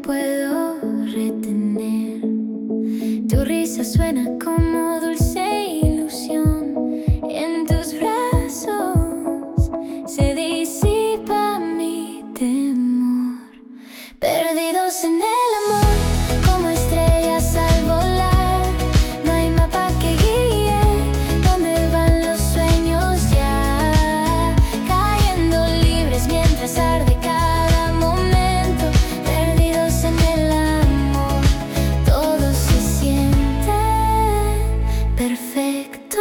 puedo retener. Tu risa suena como dulce ilusión. En tus brazos se disipa mi temor. Perdidos en el amor, como estrellas al volar. No hay mapa que guíe dónde van los sueños ya. Cayendo libres mientras arde cada momento. Perdidos en el amor, todo se siente perfecto.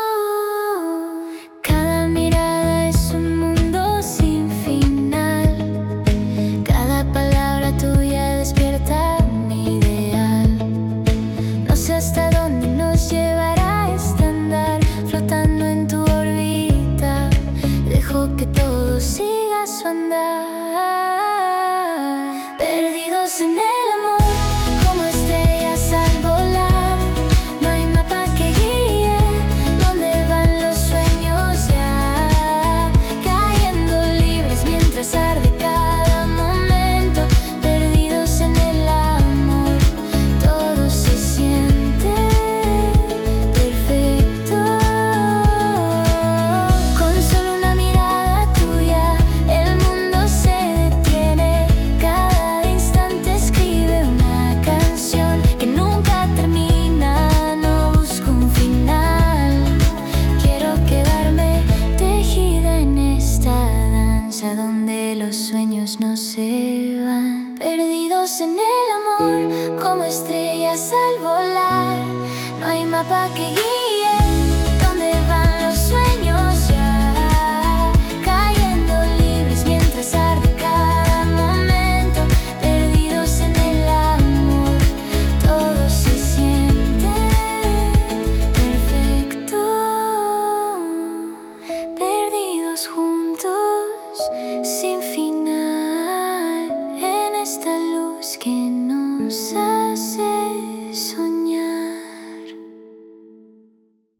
Cada mirada es un mundo sin final. Cada palabra tuya despierta mi ideal. No sé hasta dónde nos llevará este andar, flotando en tu órbita. Dejo que todo siga su andar. Perdidos en el amor, como estrellas al volar. No hay mapa que guíe dónde van los sueños ya. Cayendo libres mientras arde cada momento. Perdidos en el amor, todo se siente perfecto. Con solo una mirada tuya, el mundo se detiene. Cada instante escribe una canción que nunca termina. No busco un final, quiero quedarme tejida en esta danza donde los sueños no se van. Perdidos en el amor, como estrellas al volar. No hay mapa que guíe